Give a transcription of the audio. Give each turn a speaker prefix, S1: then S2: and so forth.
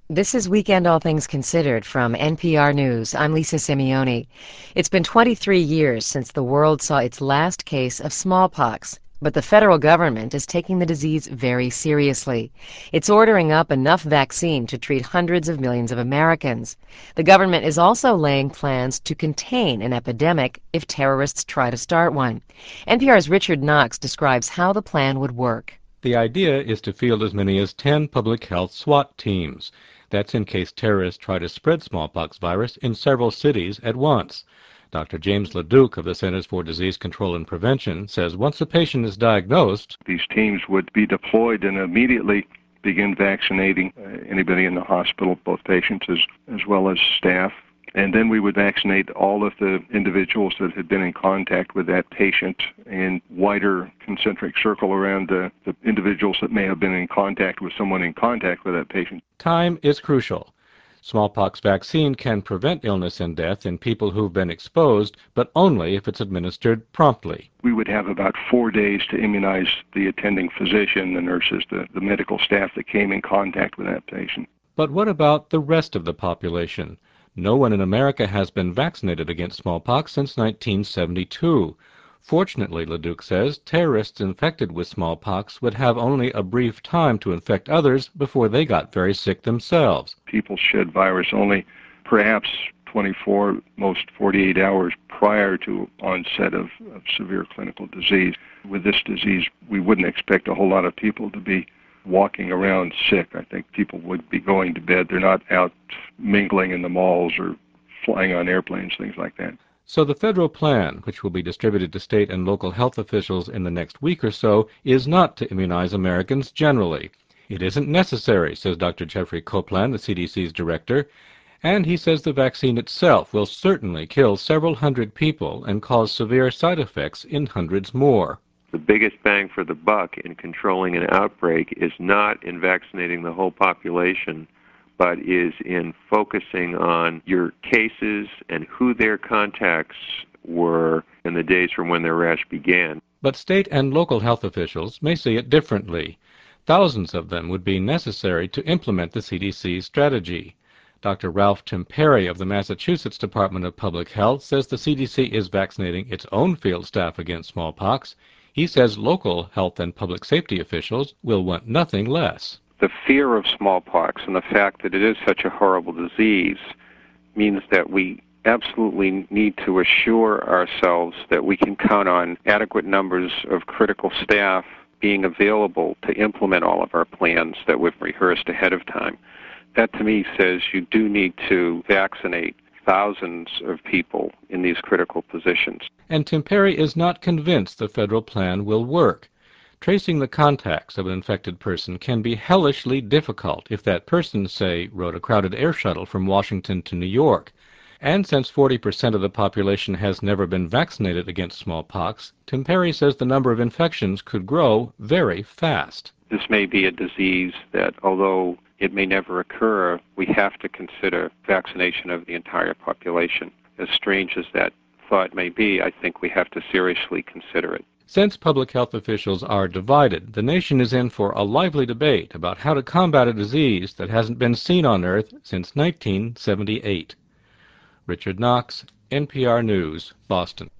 S1: This is Weekend All Things Considered from NPR News. I'm Lisa Simeoni. It's been 23 years since the world saw its last case of smallpox, but the federal government is taking the disease very seriously. It's ordering up enough vaccine to treat hundreds of millions of Americans. The government is also laying plans to contain an epidemic if terrorists try to start one. NPR's Richard Knox describes how the plan would work.
S2: The idea is to field as many as 10 public health SWAT teams. That's in case terrorists try to spread smallpox virus in several cities at once. Dr. James LeDuc of the Centers for Disease Control and Prevention says once a patient is diagnosed,
S3: these teams would be deployed and immediately begin vaccinating anybody in the hospital, both patients as well as staff. And then we would vaccinate all of the individuals that had been in contact with that patient in wider concentric circle around the individuals that may have been in contact with someone in contact with that patient.
S2: Time is crucial. Smallpox vaccine can prevent illness and death in people who've been exposed, but only if it's administered promptly.
S3: We would have about 4 days to immunize the attending physician, the nurses, the medical staff that came in contact with that patient.
S2: But what about the rest of the population? No one in America has been vaccinated against smallpox since 1972. Fortunately, LeDuc says, terrorists infected with smallpox would have only a brief time to infect others before they got very sick themselves.
S3: People shed virus only perhaps 24, most 48 hours prior to onset of severe clinical disease. With this disease, we wouldn't expect a whole lot of people to be walking around sick. I think people would be going to bed. They're not out mingling in the malls or flying on airplanes, things like that.
S2: So the federal plan, which will be distributed to state and local health officials in the next week or so, is not to immunize Americans generally. It isn't necessary, says Dr. Jeffrey Copeland, the CDC's director, and he says the vaccine itself will certainly kill several hundred people and cause severe side effects in hundreds more.
S4: The biggest bang for the buck in controlling an outbreak is not in vaccinating the whole population, but is in focusing on your cases and who their contacts were in the days from when their rash began.
S2: But state and local health officials may see it differently. Thousands of them would be necessary to implement the CDC's strategy. Dr. Ralph Temperi of the Massachusetts Department of Public Health says the CDC is vaccinating its own field staff against smallpox. He says local health and public safety officials will want nothing less.
S5: The fear of smallpox and the fact that it is such a horrible disease means that we absolutely need to assure ourselves that we can count on adequate numbers of critical staff being available to implement all of our plans that we've rehearsed ahead of time. That to me says you do need to vaccinate thousands of people in these critical positions.
S2: And Temperi is not convinced the federal plan will work. Tracing the contacts of an infected person can be hellishly difficult if that person, say, rode a crowded air shuttle from Washington to New York. And since 40% of the population has never been vaccinated against smallpox, Temperi says the number of infections could grow very fast.
S5: This may be a disease that, although it may never occur, we have to consider vaccination of the entire population. As strange as that thought may be, I think we have to seriously consider it.
S2: Since public health officials are divided, the nation is in for a lively debate about how to combat a disease that hasn't been seen on Earth since 1978. Richard Knox, NPR News, Boston.